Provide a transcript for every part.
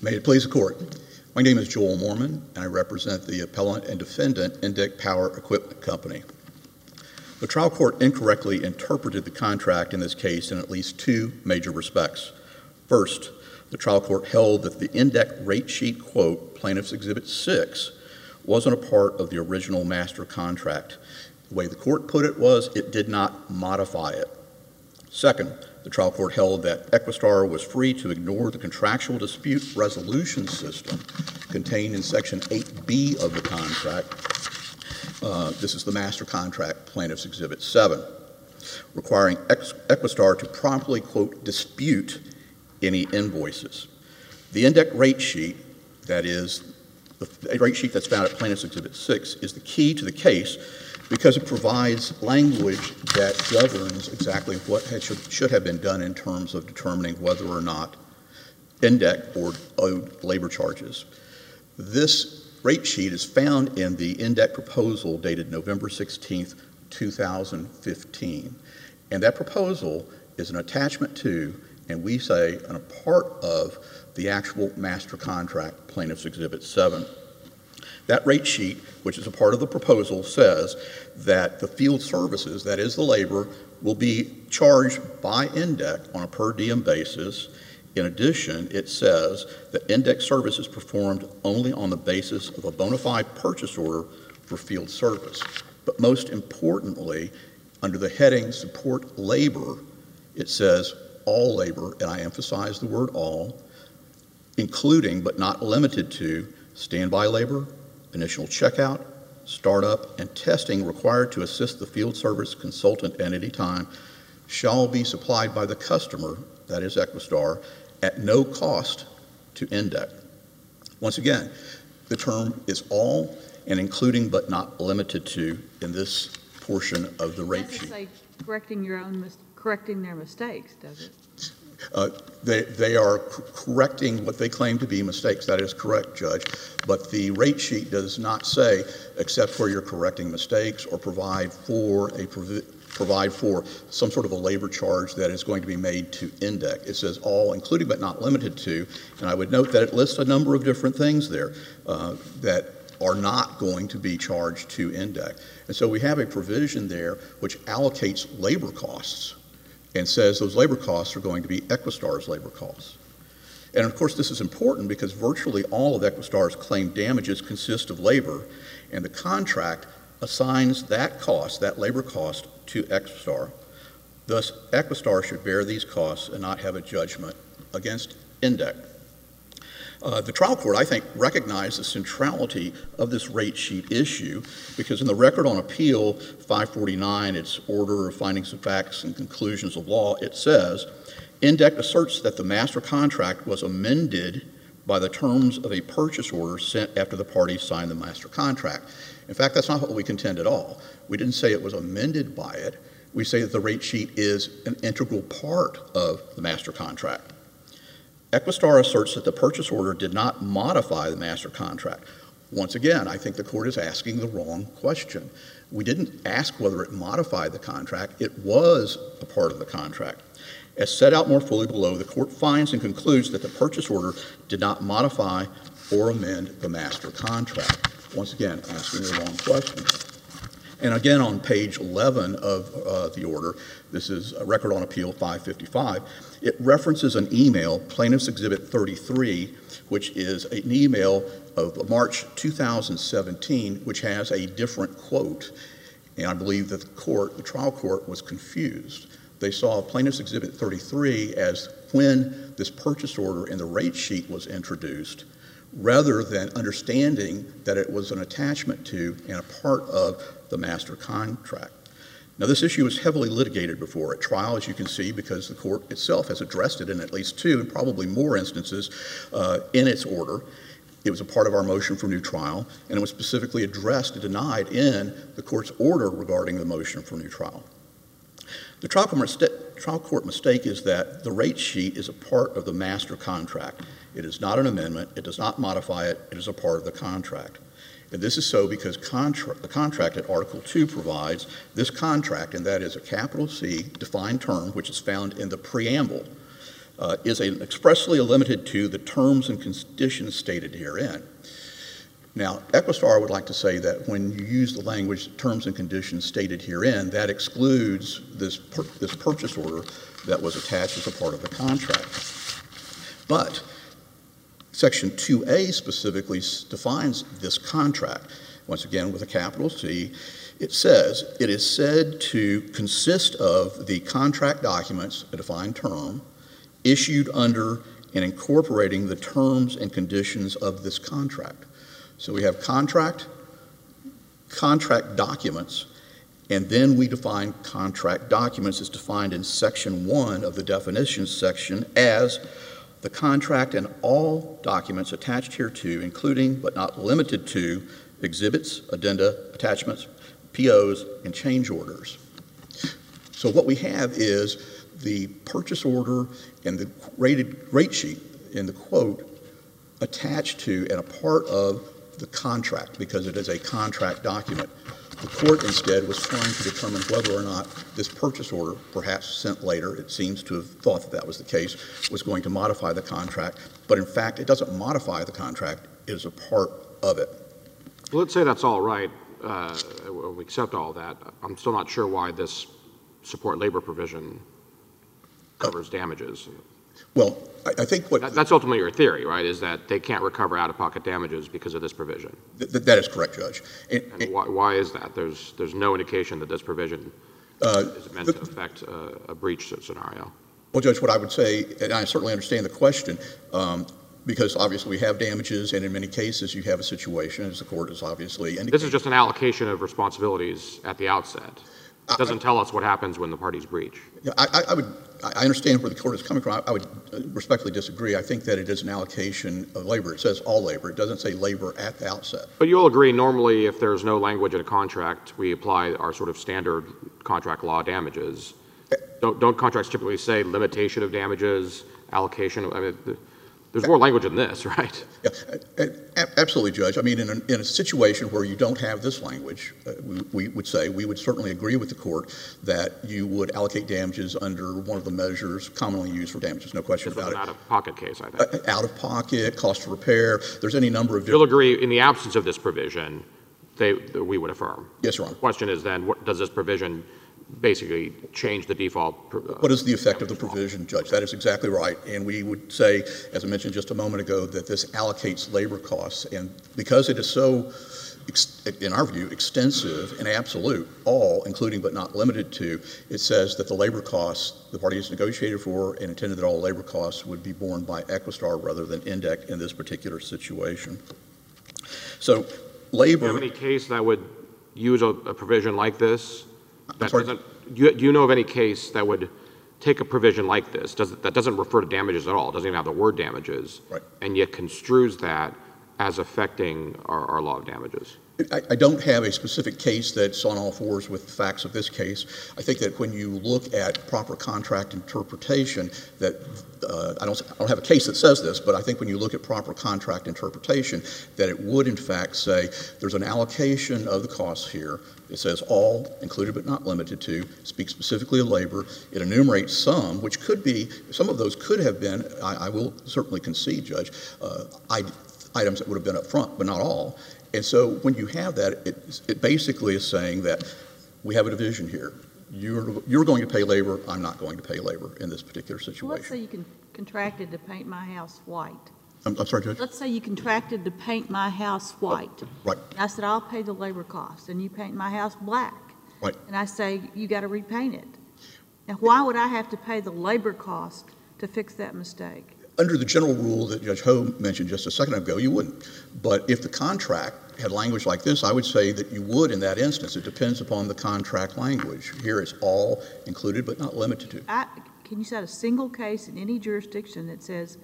May it please the Court. My name is Joel Mormon, and I represent the appellant and defendant, INDEC Power Equipment Company. The trial court incorrectly interpreted the contract in this case in at least two major respects. First, the trial court held that the INDEC rate sheet quote, Plaintiff's Exhibit 6, wasn't a part of the original master contract. The way the court put it was it did not modify it. Second, the trial court held that Equistar was free to ignore the contractual dispute resolution system contained in Section 8B of the contract. This is the master contract, Plaintiff's Exhibit 7, requiring Equistar to promptly, quote, dispute any invoices. The INDEC rate sheet, that is, the rate sheet that's found at Plaintiff's Exhibit 6, is the key to the case because it provides language that governs exactly what should have been done in terms of determining whether or not INDEC owed labor charges. This rate sheet is found in the INDEC proposal dated November 16th, 2015. And that proposal is an attachment to, and we say, a part of the actual master contract, Plaintiff's Exhibit 7. That rate sheet, which is a part of the proposal, says that the field services, that is the labor, will be charged by INDEC on a per diem basis. In addition, it says that INDEC service is performed only on the basis of a bona fide purchase order for field service. But most importantly, under the heading Support Labor, it says all labor, and I emphasize the word all, including but not limited to standby labor, initial checkout, startup, and testing required to assist the field service consultant at any time shall be supplied by the customer, that is Equistar, at no cost to INDEC. Once again, the term is all and including but not limited to in this portion of the rate sheet. It doesn't say correcting their mistakes, does it? They are correcting what they claim to be mistakes. That is correct, Judge. But the rate sheet does not say, except for you're correcting mistakes or provide for some sort of a labor charge that is going to be made to INDEC. It says all, including but not limited to, and I would note that it lists a number of different things there that are not going to be charged to INDEC. And so we have a provision there which allocates labor costs and says those labor costs are going to be Equistar's labor costs. And of course this is important because virtually all of Equistar's claimed damages consist of labor, and the contract assigns that cost, that labor cost, to Equistar. Thus, Equistar should bear these costs and not have a judgment against INDEC. The trial court, I think, recognized the centrality of this rate sheet issue because in the Record on Appeal 549, its order of findings of facts and conclusions of law, it says, INDEC asserts that the master contract was amended by the terms of a purchase order sent after the parties signed the master contract. In fact, that's not what we contend at all. We didn't say it was amended by it. We say that the rate sheet is an integral part of the master contract. Equistar asserts that the purchase order did not modify the master contract. Once again, I think the court is asking the wrong question. We didn't ask whether it modified the contract. It was a part of the contract. As set out more fully below, the court finds and concludes that the purchase order did not modify or amend the master contract. Once again, asking the wrong question. And again, on page 11 of the order, this is a Record on Appeal 555, it references an email, Plaintiff's Exhibit 33, which is an email of March 2017, which has a different quote. And I believe that the trial court was confused. They saw Plaintiff's Exhibit 33 as when this purchase order in the rate sheet was introduced, rather than understanding that it was an attachment to and a part of the master contract. Now, this issue was heavily litigated before at trial, as you can see, because the court itself has addressed it in at least two and probably more instances in its order. It was a part of our motion for new trial, and it was specifically addressed and denied in the court's order regarding the motion for new trial. The trial court mistake is that the rate sheet is a part of the master contract. It is not an amendment. It does not modify it. It is a part of the contract. And this is so because the contract at Article 2 provides this contract, and that is a capital C defined term, which is found in the preamble, is expressly limited to the terms and conditions stated herein. Now, Equistar would like to say that when you use the language terms and conditions stated herein, that excludes this purchase order that was attached as a part of the contract. But Section 2A specifically defines this contract. Once again, with a capital C, it says, it is said to consist of the contract documents, a defined term, issued under and incorporating the terms and conditions of this contract. So we have contract documents, and then we define contract documents as defined in Section 1 of the definitions section as the contract and all documents attached hereto, including but not limited to exhibits, addenda, attachments, POs, and change orders. So what we have is the purchase order and the rate sheet in the quote attached to and a part of the contract because it is a contract document. The court instead was trying to determine whether or not this purchase order, perhaps sent later, it seems to have thought that that was the case, was going to modify the contract. But in fact, it doesn't modify the contract. It is a part of it. Well, let's say that's all right. We accept all that. I'm still not sure why this support labor provision covers damages. Well, I think that's ultimately your theory, right? Is that they can't recover out-of-pocket damages because of this provision? That is correct, Judge. And why is that? There's no indication that this provision is meant to affect a breach scenario. Well, Judge, what I would say, and I certainly understand the question, because obviously we have damages, and in many cases you have a situation, as the court has obviously indicated. This is just an allocation of responsibilities at the outset. It doesn't tell us what happens when the parties breach. I understand where the court is coming from. I would respectfully disagree. I think that it is an allocation of labor. It says all labor. It doesn't say labor at the outset. But you'll agree normally if there's no language in a contract, we apply our sort of standard contract law damages. Don't contracts typically say limitation of damages, allocation? I mean, there's more language in this, right? Yeah, absolutely, Judge. I mean, in a situation where you don't have this language, we would say we would certainly agree with the court that you would allocate damages under one of the measures commonly used for damages, no question about it. This was an out-of-pocket case, I think. Out-of-pocket, cost of repair. There's any number of different... You'll agree in the absence of this provision, we would affirm. Yes, Your Honor. The question is then, does this provision basically change the default? What is the effect of the provision, Judge? That is exactly right. And we would say, as I mentioned just a moment ago, that this allocates labor costs. And because it is so, in our view, extensive and absolute, all, including but not limited to, it says that the labor costs the parties negotiated for and intended that all labor costs would be borne by Equistar rather than INDEC in this particular situation. So labor... Do you have any case that would use a provision like this? I'm sorry? Do you know of any case that would take a provision like this, that doesn't refer to damages at all, doesn't even have the word damages, right, and yet construes that as affecting our law of damages? I don't have a specific case that's on all fours with the facts of this case. I think that when you look at proper contract interpretation, that I don't have a case that says this, but I think when you look at proper contract interpretation, that it would in fact say there's an allocation of the costs here. It says all, included but not limited to, speaks specifically of labor. It enumerates some, which could be, some of those could have been, I will certainly concede, Judge, items that would have been up front, but not all. And so when you have that, it basically is saying that we have a division here. You're going to pay labor, I'm not going to pay labor in this particular situation. Well, let's say you contracted to paint my house white. I'm sorry, Judge? Let's say you contracted to paint my house white. Right. And I said, I'll pay the labor costs, and you paint my house black. Right. And I say, you got to repaint it. Now, why would I have to pay the labor cost to fix that mistake? Under the general rule that Judge Ho mentioned just a second ago, you wouldn't. But if the contract had language like this, I would say that you would in that instance. It depends upon the contract language. Here it's all, included but not limited to. Can you cite a single case in any jurisdiction that says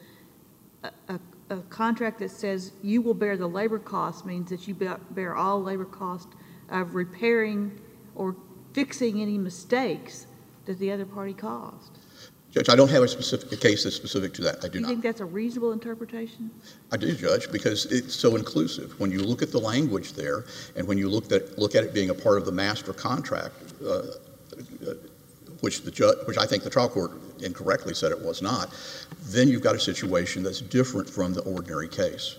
a contract that says you will bear the labor cost means that you bear all labor cost of repairing or fixing any mistakes that the other party caused? Judge, I don't have a case that's specific to that. I do not. You think that's a reasonable interpretation? I do, Judge, because it's so inclusive. When you look at the language there, and when you look at it being a part of the master contract, which I think the trial court incorrectly said it was not, then you've got a situation that's different from the ordinary case.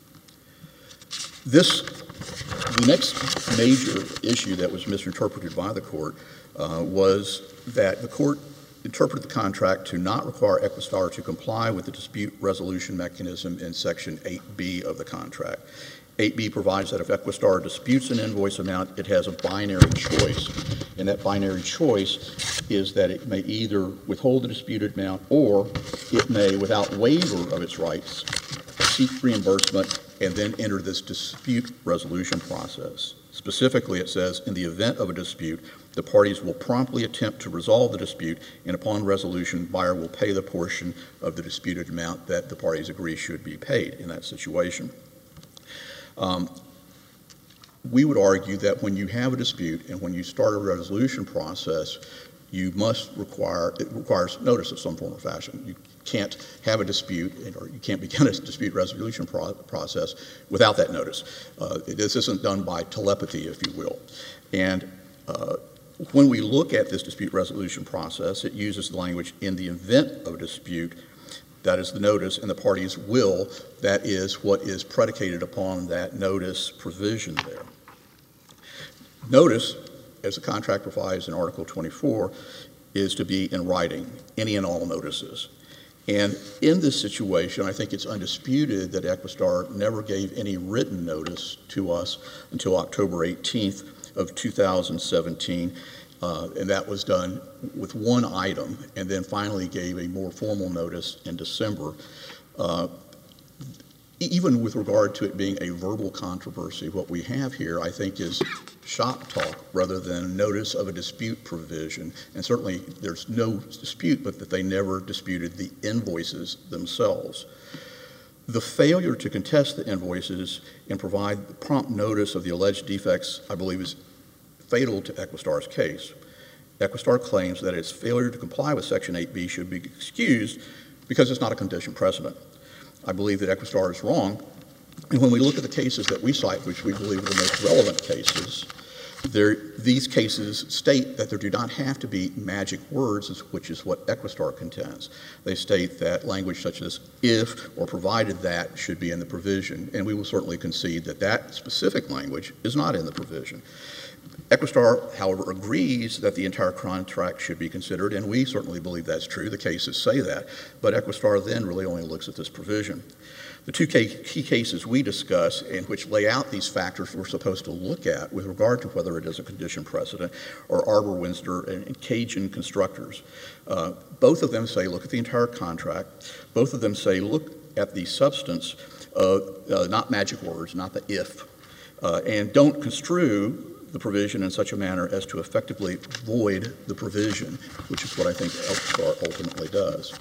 The next major issue that was misinterpreted by the court was that the court interpreted the contract to not require Equistar to comply with the dispute resolution mechanism in Section 8B of the contract. 8B provides that if Equistar disputes an invoice amount, it has a binary choice, and that binary choice is that it may either withhold the disputed amount or it may, without waiver of its rights, seek reimbursement and then enter this dispute resolution process. Specifically, it says, in the event of a dispute, the parties will promptly attempt to resolve the dispute, and upon resolution, buyer will pay the portion of the disputed amount that the parties agree should be paid in that situation. We would argue that when you have a dispute and when you start a resolution process, it requires notice of some form or fashion. You can't have a dispute, or you can't begin a dispute resolution process without that notice. This isn't done by telepathy, if you will. And when we look at this dispute resolution process, it uses the language, in the event of a dispute, that is the notice, and the parties will, that is what is predicated upon that notice provision there. Notice, as the contract provides in Article 24, is to be in writing, any and all notices. And in this situation, I think it's undisputed that Equistar never gave any written notice to us until October 18th of 2017, and that was done with one item, and then finally gave a more formal notice in December. Even with regard to it being a verbal controversy, what we have here, I think, is shop talk rather than notice of a dispute provision. And certainly there's no dispute, but that they never disputed the invoices themselves. The failure to contest the invoices and provide prompt notice of the alleged defects, I believe, is fatal to Equistar's case. Equistar claims that its failure to comply with Section 8B should be excused because it's not a condition precedent. I believe that Equistar is wrong, and when we look at the cases that we cite, which we believe are the most relevant cases, these cases state that there do not have to be magic words, which is what Equistar contends. They state that language such as if or provided that should be in the provision, and we will certainly concede that that specific language is not in the provision. Equistar, however, agrees that the entire contract should be considered, and we certainly believe that's true. The cases say that, but Equistar then really only looks at this provision. The two key cases we discuss, and which lay out these factors we're supposed to look at with regard to whether it is a condition precedent, are Arbor Windsor and Cajun Constructors. Both of them say look at the entire contract. Both of them say look at the substance of, not magic words, not the if, and don't construe the provision in such a manner as to effectively void the provision, which is what I think Equistar ultimately does.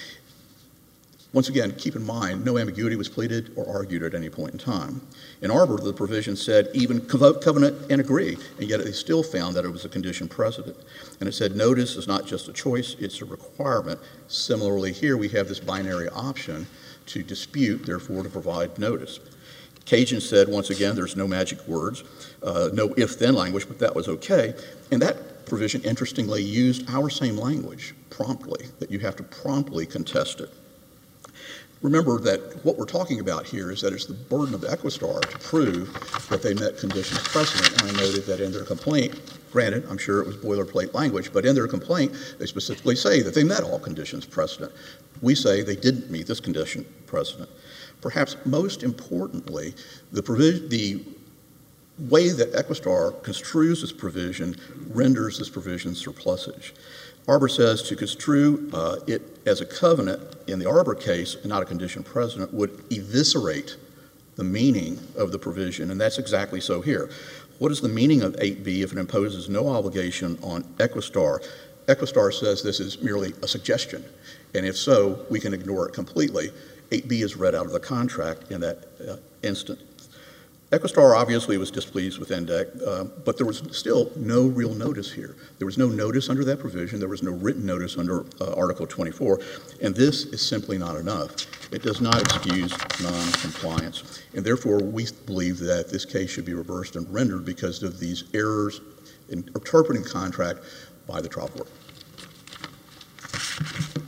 Once again, keep in mind, no ambiguity was pleaded or argued at any point in time. In Arbor, the provision said even covenant and agree, and yet they still found that it was a condition precedent. And it said notice is not just a choice, it's a requirement. Similarly, here we have this binary option to dispute, therefore to provide notice. Cajun said, once again, there's no magic words, no if-then language, but that was okay. And that provision, interestingly, used our same language, promptly, that you have to promptly contest it. Remember that what we're talking about here is that it's the burden of Equistar to prove that they met conditions precedent. And I noted that in their complaint, granted, I'm sure it was boilerplate language, but in their complaint, they specifically say that they met all conditions precedent. We say they didn't meet this condition precedent. Perhaps most importantly, the way that Equistar construes this provision renders this provision surplusage. Arbor says to construe it as a covenant in the Arbor case and not a condition precedent would eviscerate the meaning of the provision, and that's exactly so here. What is the meaning of 8B if it imposes no obligation on Equistar? Equistar says this is merely a suggestion, and if so, we can ignore it completely. 8B is read out of the contract in that instant. Equistar obviously was displeased with INDEC, but there was still no real notice here. There was no notice under that provision. There was no written notice under Article 24, and this is simply not enough. It does not excuse non-compliance, and therefore we believe that this case should be reversed and rendered because of these errors in interpreting the contract by the trial court.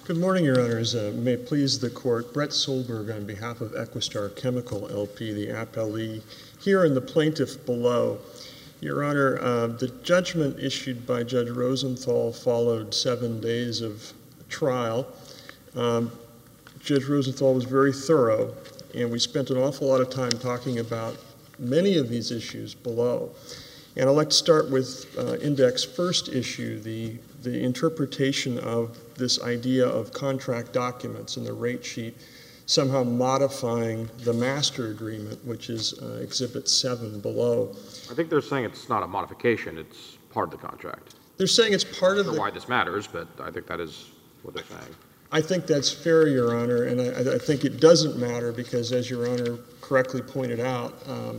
Good morning, Your Honors. May it please the Court, Brett Solberg on behalf of Equistar Chemical LP, the appellee, here and the plaintiff below. Your Honor, the judgment issued by Judge Rosenthal followed 7 days of trial. Judge Rosenthal was very thorough, and we spent an awful lot of time talking about many of these issues below. And I'd like to start with Index's first issue, the interpretation of this idea of contract documents in the rate sheet somehow modifying the master agreement, which is Exhibit 7 below. I think they're saying it's not a modification, it's part of the contract. They're saying it's part of the... I don't know why this matters, but I think that is what they're saying. I think that's fair, Your Honor, and I think it doesn't matter because, as Your Honor correctly pointed out,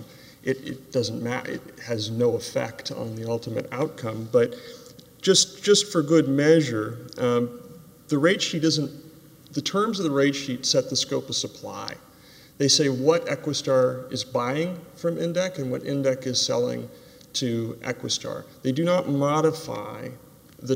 it doesn't matter. It has no effect on the ultimate outcome. But just for good measure, the rate sheet isn't. The terms of the rate sheet set the scope of supply. They say what Equistar is buying from Indec and what Indec is selling to Equistar. They do not modify the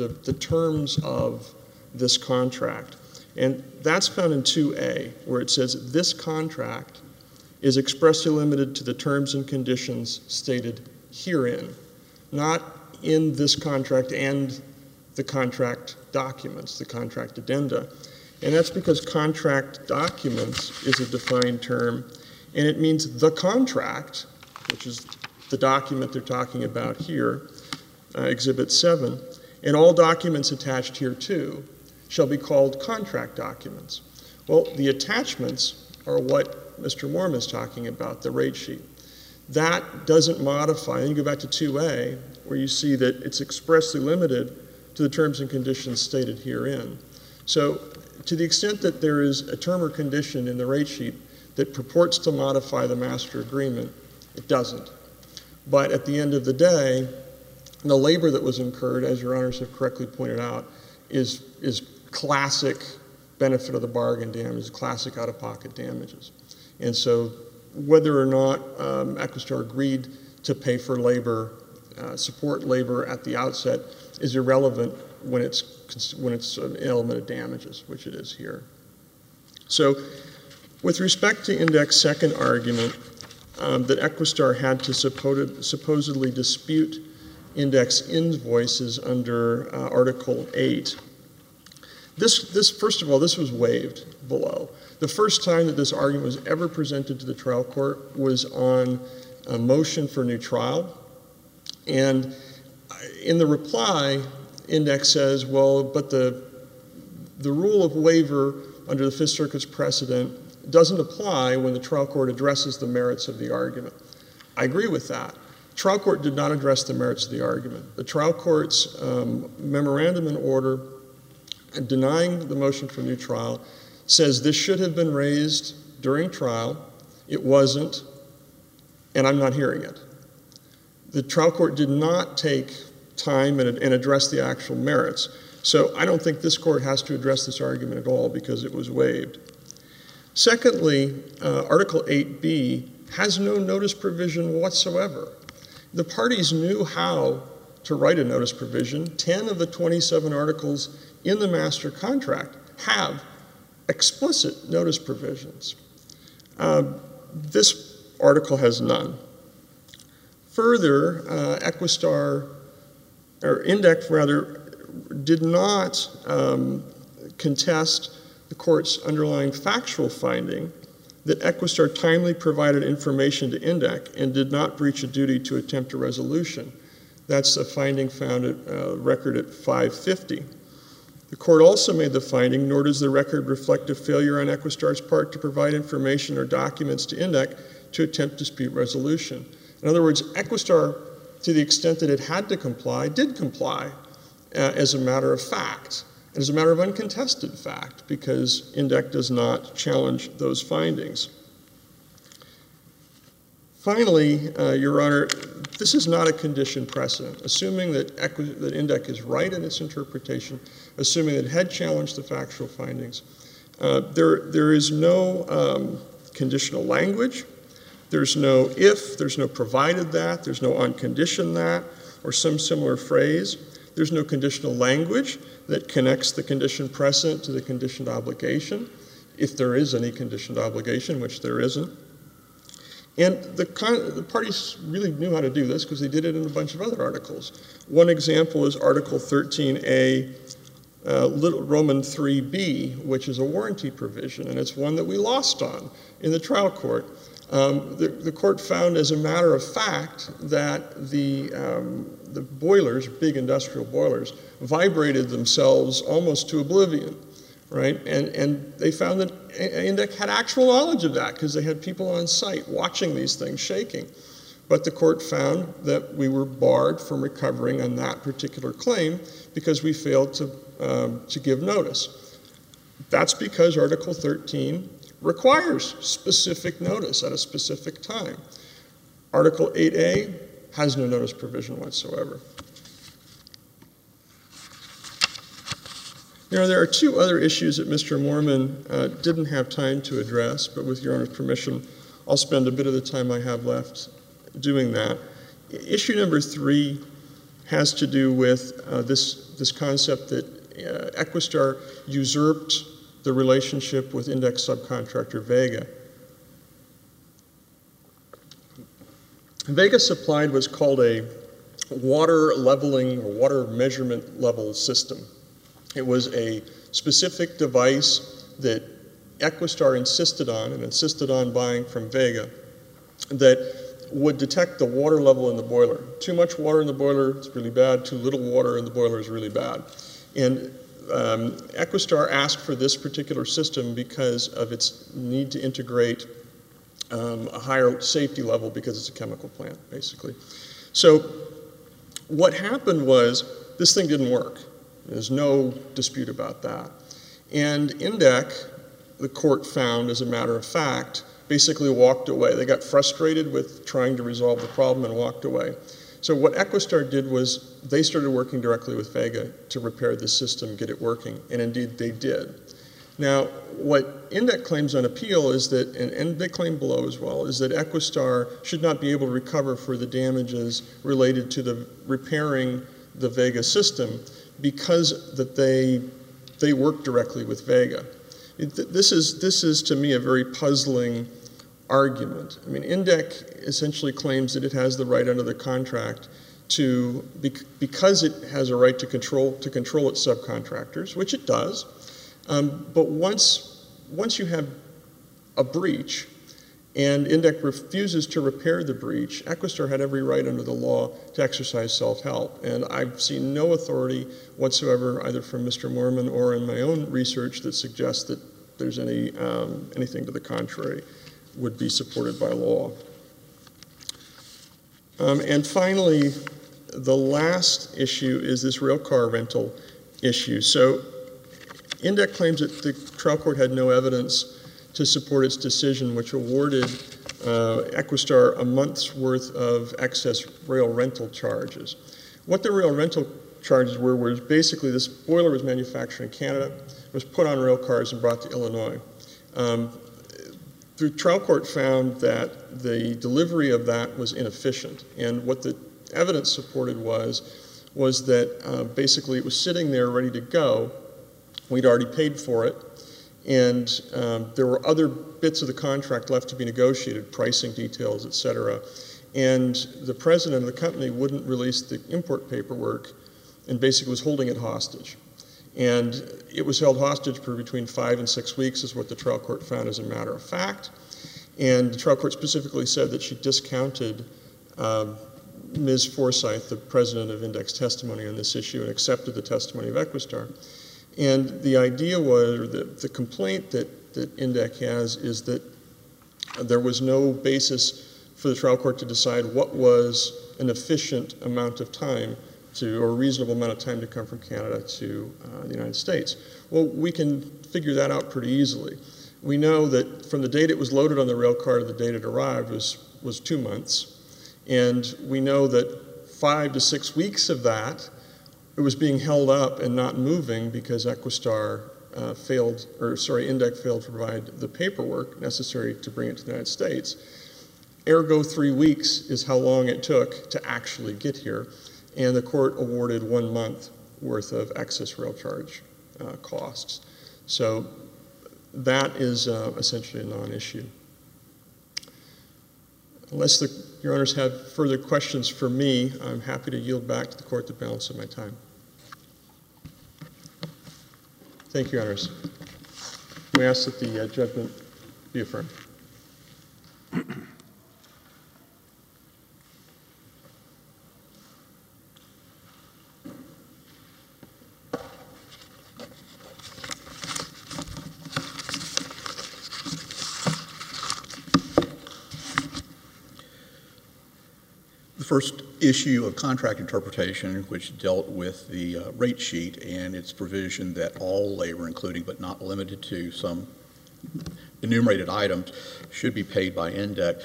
terms of this contract. And that's found in 2A, where it says this contract is expressly limited to the terms and conditions stated herein, not in this contract and the contract documents, the contract addenda. And that's because contract documents is a defined term, and it means the contract, which is the document they're talking about here, Exhibit 7, and all documents attached here too shall be called contract documents. Well, the attachments are what Mr. Worm is talking about, the rate sheet. That doesn't modify. And you go back to 2A, where you see that it's expressly limited to the terms and conditions stated herein. So to the extent that there is a term or condition in the rate sheet that purports to modify the master agreement, it doesn't. But at the end of the day, the labor that was incurred, as Your Honors have correctly pointed out, is classic benefit of the bargain damages, classic out-of-pocket damages. And so whether or not Equistar agreed to pay for labor, support labor at the outset is irrelevant when it's an element of damages, which it is here. So with respect to Indec's second argument, that Equistar had to supposedly dispute Indec's invoices under Article 8, this first of all, this was waived below. The first time that this argument was ever presented to the trial court was on a motion for new trial. And in the reply, Indec says, well, but the rule of waiver under the Fifth Circuit's precedent doesn't apply when the trial court addresses the merits of the argument. I agree with that. Trial court did not address the merits of the argument. The trial court's memorandum and order denying the motion for new trial says this should have been raised during trial. It wasn't, and I'm not hearing it. The trial court did not take time and address the actual merits. So I don't think this court has to address this argument at all because it was waived. Secondly, Article 8B has no notice provision whatsoever. The parties knew how to write a notice provision. 10 of the 27 articles in the master contract have explicit notice provisions. This article has none. Further, Equistar, or Indec rather, did not contest the court's underlying factual finding that Equistar timely provided information to Indec and did not breach a duty to attempt a resolution. That's a finding found at record at 550. The court also made the finding, nor does the record reflect a failure on Equistar's part to provide information or documents to Indec to attempt dispute resolution. In other words, Equistar, to the extent that it had to comply, did comply as a matter of fact, and as a matter of uncontested fact, because Indec does not challenge those findings. Finally, Your Honor, this is not a condition precedent. Assuming that Indec is right in its interpretation, assuming that it had challenged the factual findings, there is no conditional language. There's no if, there's no provided that, there's no on condition that, or some similar phrase. There's no conditional language that connects the condition precedent to the conditioned obligation, if there is any conditioned obligation, which there isn't. And the parties really knew how to do this because they did it in a bunch of other articles. One example is Article 13A, Roman 3B, which is a warranty provision, and it's one that we lost on in the trial court. The court found, as a matter of fact, that the boilers, big industrial boilers, vibrated themselves almost to oblivion, right? And they found that INDEC had actual knowledge of that because they had people on site watching these things shaking. But the court found that we were barred from recovering on that particular claim because we failed to give notice. That's because Article 13 requires specific notice at a specific time. Article 8A has no notice provision whatsoever. You know, there are two other issues that Mr. Moorman didn't have time to address, but with Your Honor's permission, I'll spend a bit of the time I have left doing that. Issue number 3 has to do with this concept that Equistar usurped the relationship with INDEC subcontractor Vega. Vega supplied what's called a water leveling or water measurement level system. It was a specific device that Equistar insisted on buying from Vega, that would detect the water level in the boiler. Too much water in the boiler is really bad, too little water in the boiler is really bad. And Equistar asked for this particular system because of its need to integrate a higher safety level because it's a chemical plant, basically. So what happened was this thing didn't work. There's no dispute about that. And INDEC, the court found, as a matter of fact, basically walked away. They got frustrated with trying to resolve the problem and walked away. So what Equistar did was they started working directly with Vega to repair the system, get it working, and indeed they did. Now, what INDEC claims on appeal is that, and they claim below as well, is that Equistar should not be able to recover for the damages related to the repairing the Vega system because that they worked directly with Vega. This is to me a very puzzling argument. I mean, INDEC essentially claims that it has the right under the contract to, because it has a right to control its subcontractors, which it does. But once you have a breach and INDEC refuses to repair the breach, Equistar had every right under the law to exercise self-help. And I've seen no authority whatsoever, either from Mr. Moorman or in my own research, that suggests that there's anything to the contrary would be supported by law. And finally, the last issue is this rail car rental issue. So INDEC claims that the trial court had no evidence to support its decision, which awarded Equistar a month's worth of excess rail rental charges. What the rail rental charges were was basically this boiler was manufactured in Canada, was put on rail cars and brought to Illinois. The trial court found that the delivery of that was inefficient, and what the evidence supported was that basically it was sitting there ready to go. We'd already paid for it, and there were other bits of the contract left to be negotiated, pricing details, et cetera. And the president of the company wouldn't release the import paperwork and basically was holding it hostage. And it was held hostage for between 5 and 6 weeks is what the trial court found as a matter of fact. And the trial court specifically said that she discounted Ms. Forsyth, the president of INDEC's testimony on this issue, and accepted the testimony of Equistar. And the idea was, or the complaint that INDEC has is that there was no basis for the trial court to decide what was an efficient amount of time or a reasonable amount of time to come from Canada to the United States. Well, we can figure that out pretty easily. We know that from the date it was loaded on the rail car to the date it arrived was 2 months. And we know that 5 to 6 weeks of that, it was being held up and not moving because INDEC failed to provide the paperwork necessary to bring it to the United States. Ergo, 3 weeks is how long it took to actually get here. And the court awarded 1 month worth of excess rail charge costs. So that is essentially a non-issue. Unless your honors have further questions for me, I'm happy to yield back to the court the balance of my time. Thank you, your honors. We ask that the judgment be affirmed. The first issue of contract interpretation, which dealt with the rate sheet and its provision that all labor, including but not limited to some enumerated items, should be paid by INDEC.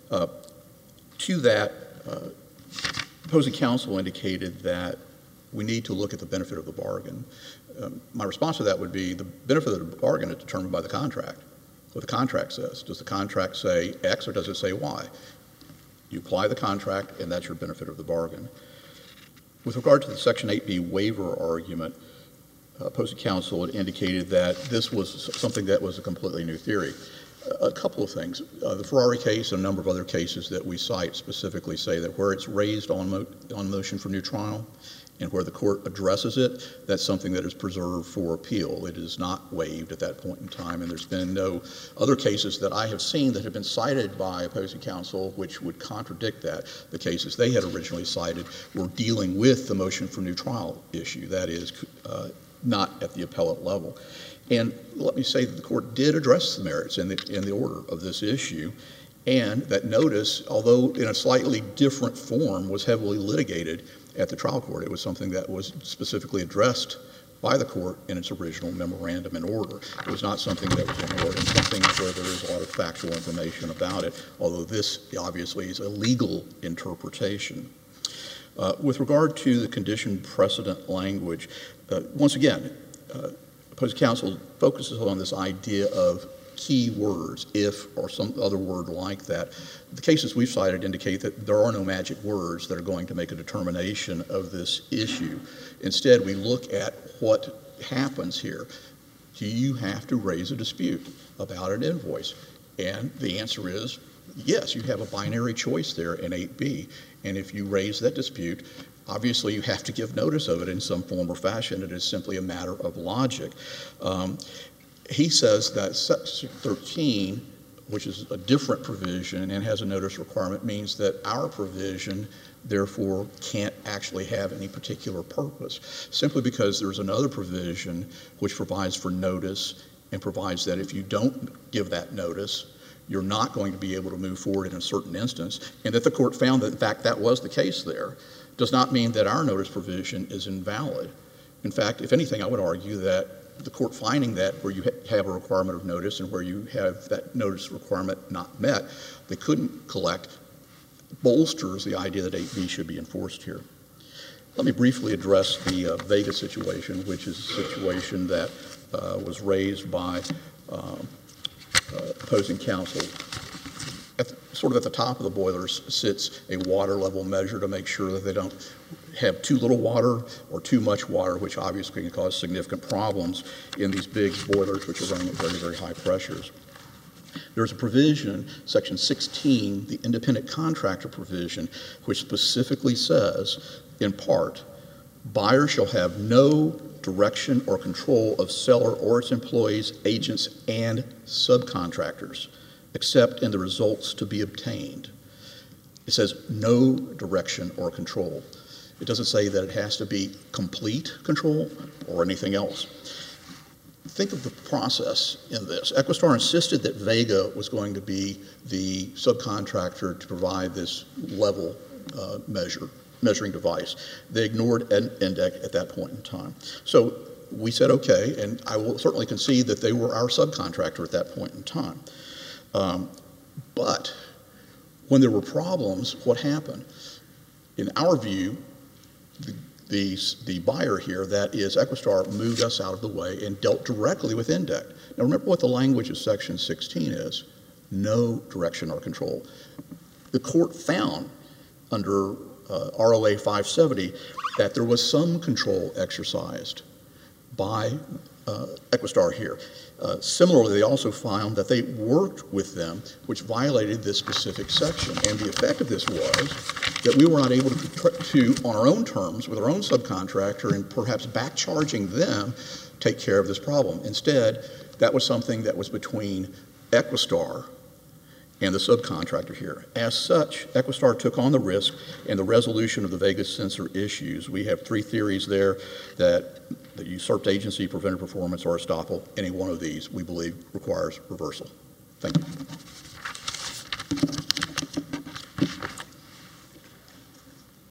To that, opposing counsel indicated that we need to look at the benefit of the bargain. My response to that would be the benefit of the bargain is determined by the contract. What the contract says. Does the contract say X or does it say Y? You apply the contract, and that's your benefit of the bargain. With regard to the Section 8B waiver argument, opposing counsel had indicated that this was something that was a completely new theory. A couple of things. The Ferrari case and a number of other cases that we cite specifically say that where it's raised on motion for new trial and where the court addresses it, that's something that is preserved for appeal. It is not waived at that point in time, and there's been no other cases that I have seen that have been cited by opposing counsel which would contradict that. The cases they had originally cited were dealing with the motion for new trial issue, that is, not at the appellate level. And let me say that the court did address the merits in the order of this issue, and that notice, although in a slightly different form, was heavily litigated at the trial court. It was something that was specifically addressed by the court in its original memorandum and order. It was not something that was ignored, and something where there is a lot of factual information about it, although this obviously is a legal interpretation. With regard to the condition precedent language, once again, opposing counsel focuses on this idea of key words, if or some other word like that. The cases we've cited indicate that there are no magic words that are going to make a determination of this issue. Instead, we look at what happens here. Do you have to raise a dispute about an invoice? And the answer is yes, you have a binary choice there in 8B. And if you raise that dispute, obviously you have to give notice of it in some form or fashion. It is simply a matter of logic. He says that Section 13, which is a different provision and has a notice requirement, means that our provision, therefore, can't actually have any particular purpose, simply because there's another provision which provides for notice and provides that if you don't give that notice, you're not going to be able to move forward in a certain instance, and that the court found that, in fact, that was the case there, does not mean that our notice provision is invalid. In fact, if anything, I would argue that the court finding that where you have a requirement of notice and where you have that notice requirement not met, they couldn't collect, bolsters the idea that 8B should be enforced here. Let me briefly address the Vega situation, which is a situation that was raised by opposing counsel. Sort of at the top of the boilers sits a water level measure to make sure that they don't have too little water or too much water, which obviously can cause significant problems in these big boilers, which are running at very, very high pressures. There's a provision, Section 16, the independent contractor provision, which specifically says, in part, buyer shall have no direction or control of seller or its employees, agents, and subcontractors, except in the results to be obtained. It says no direction or control. It doesn't say that it has to be complete control or anything else. Think of the process in this. Equistar insisted that Vega was going to be the subcontractor to provide this level measuring device. They ignored INDEC at that point in time. So we said, okay, and I will certainly concede that they were our subcontractor at that point in time. But when there were problems, what happened? In our view, the buyer here, that is Equistar, moved us out of the way and dealt directly with INDEC. Now remember what the language of Section 16 is. No direction or control. The court found under ROA 570 that there was some control exercised by Equistar here. Similarly, they also found that they worked with them, which violated this specific section. And the effect of this was that we were not able to, on our own terms, with our own subcontractor and perhaps back charging them, take care of this problem. Instead, that was something that was between Equistar and the subcontractor here. As such, Equistar took on the risk in the resolution of the Vegas sensor issues. We have three theories there: that the usurped agency, prevented performance, or estoppel. Any one of these, we believe, requires reversal. Thank you.